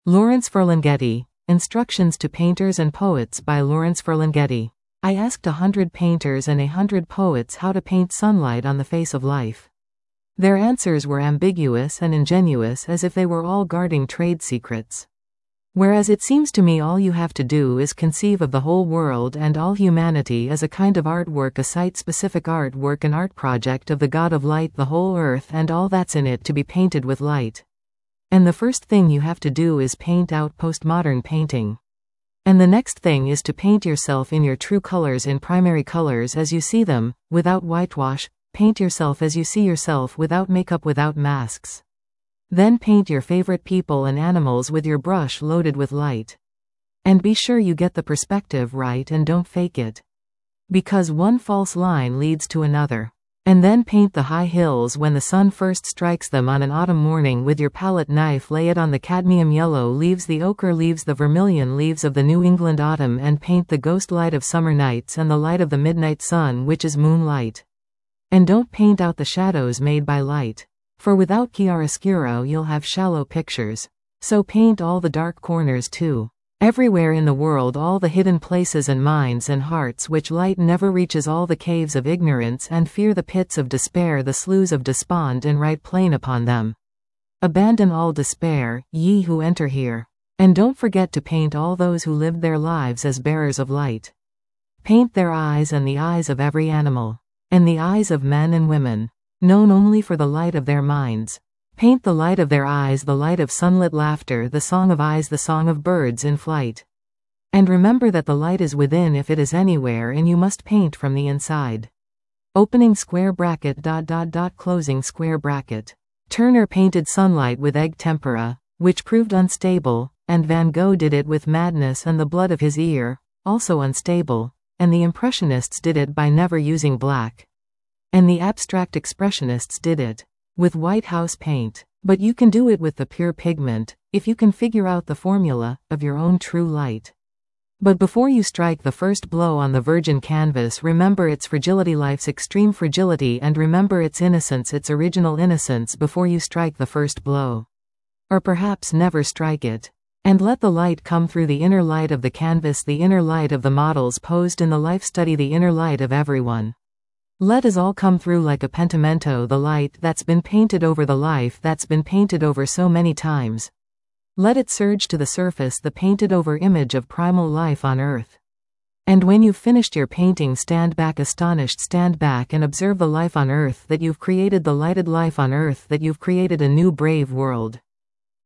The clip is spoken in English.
Lawrence Ferlinghetti. Instructions to Painters and Poets by Lawrence Ferlinghetti. I asked 100 painters and 100 poets how to paint sunlight on the face of life. Their answers were ambiguous and ingenuous, as if they were all guarding trade secrets. Whereas it seems to me all you have to do is conceive of the whole world and all humanity as a kind of artwork, a site-specific artwork, an art project of the God of light, the whole earth and all that's in it to be painted with light. And the first thing you have to do is paint out postmodern painting. And the next thing is to paint yourself in your true colors, in primary colors as you see them, without whitewash. Paint yourself as you see yourself, without makeup, without masks. Then paint your favorite people and animals with your brush loaded with light. And be sure you get the perspective right and don't fake it. Because one false line leads to another. And then paint the high hills when the sun first strikes them on an autumn morning with your palette knife. Lay it on the cadmium yellow leaves, the ochre leaves, the vermilion leaves of the New England autumn, and paint the ghost light of summer nights and the light of the midnight sun, which is moonlight. And don't paint out the shadows made by light. For without chiaroscuro you'll have shallow pictures. So paint all the dark corners too. Everywhere in the world, all the hidden places and minds and hearts which light never reaches, all the caves of ignorance and fear, the pits of despair, the sloughs of despond, and write plain upon them. Abandon all despair, ye who enter here. And don't forget to paint all those who lived their lives as bearers of light. Paint their eyes and the eyes of every animal. And the eyes of men and women, known only for the light of their minds. Paint the light of their eyes, the light of sunlit laughter, the song of eyes, the song of birds in flight. And remember that the light is within if it is anywhere, and you must paint from the inside. Opening square bracket ... closing square bracket. Turner painted sunlight with egg tempera, which proved unstable, and Van Gogh did it with madness and the blood of his ear, also unstable, and the Impressionists did it by never using black. And the abstract expressionists did it with white house paint. But you can do it with the pure pigment, if you can figure out the formula of your own true light. But before you strike the first blow on the virgin canvas, remember its fragility, life's extreme fragility, and remember its innocence, its original innocence, before you strike the first blow. Or perhaps never strike it. And let the light come through, the inner light of the canvas, the inner light of the models posed in the life study, the inner light of everyone. Let us all come through like a pentimento, the light that's been painted over, the life that's been painted over so many times. Let it surge to the surface, the painted over image of primal life on earth. And when you've finished your painting, stand back astonished, stand back and observe the life on earth that you've created, the lighted life on earth that you've created, a new brave world.